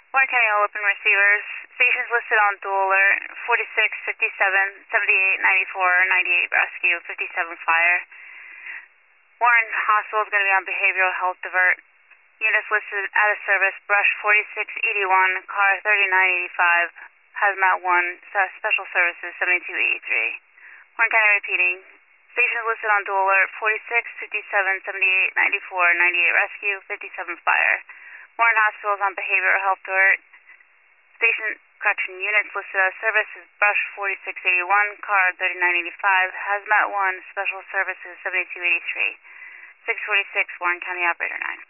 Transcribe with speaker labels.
Speaker 1: Warren County all open receivers. Stations listed on dual alert: 46, 57, 78, 94, 98 rescue, 57 fire. Warren Hospital is going to be on behavioral health divert. Units listed out of service: Brush 4681, Car 3985, Hazmat 1, Special Services 7283. Warren County repeating. Stations listed on dual alert: 46, 57, 78, 94, 98 rescue, 57 fire. Warren Hospital is on behavioral health alert. Units listed as services: Brush 4681, Car 3985, Hazmat 1, Special Services 7283. 646, Warren County Operator 9.